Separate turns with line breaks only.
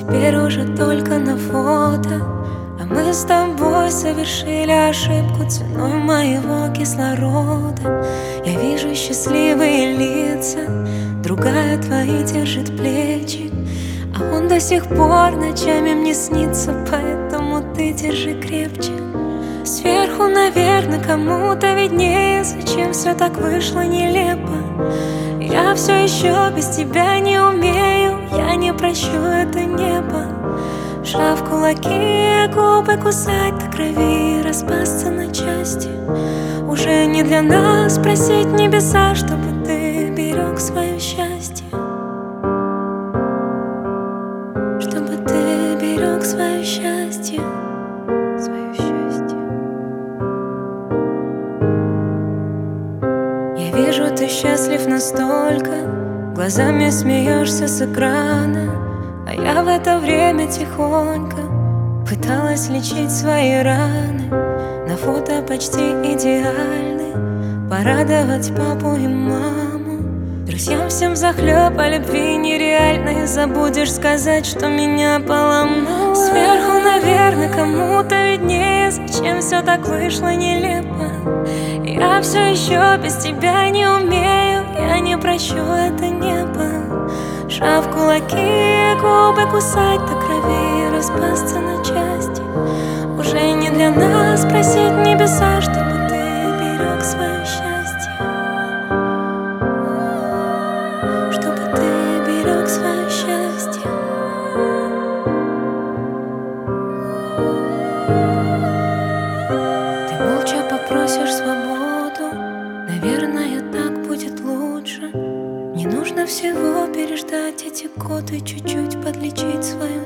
теперь уже только на фото. А мы с тобой совершили ошибку ценой моего кислорода. Я вижу счастливые лица, другая твои держит плечи, а он до сих пор ночами мне снится, поэтому ты держи крепче. Сверху, наверное, кому-то виднее, зачем все так вышло нелепо. Я все еще без тебя не умею, я не прощу это небо. Сжав кулаки, губы кусать до крови, распасться на части. Уже не для нас просить небеса, чтобы ты берег свое счастье, чтобы ты берег свое счастье, свое счастье. Я вижу, ты счастлив настолько, глазами смеешься с экрана, а я в это время тихонько пыталась лечить свои раны. На фото почти идеальны, порадовать папу и маму. Друзьям всем взахлеб о любви нереальной, забудешь сказать, что меня поломало. Сверху, наверное, кому-то виднее, зачем все так вышло нелепо. Я все еще без тебя не умею, я не прощу это небо. Сжав кулаки, губы кусать до крови, распасться на части. Уже не для нас просить небеса, чтобы ты берег свое счастье, чтобы ты берег свое счастье. Ты молча попросишь свободу, наверное, так будет лучше. Не нужно всего переждать эти годы, чуть-чуть подлечить свою